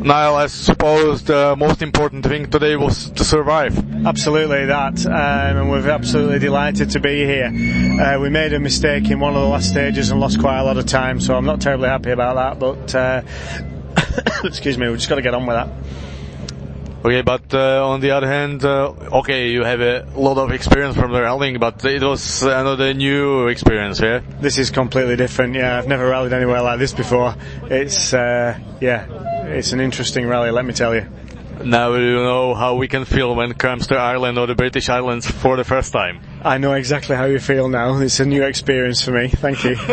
Niall, I suppose the most important thing today was to survive. Absolutely that, and we're absolutely delighted to be here. We made a mistake in one of the last stages and lost quite a lot of time, so I'm not terribly happy about that, but excuse me, we've just got to get on with that. Okay, but on the other hand, okay, you have a lot of experience from the rallying, but it was another new experience, yeah? This is completely different, yeah. I've never rallied anywhere like this before. It's an interesting rally, let me tell you. Now you know how we can feel when it comes to Ireland or the British Islands for the first time. I know exactly how you feel now. It's a new experience for me. Thank you.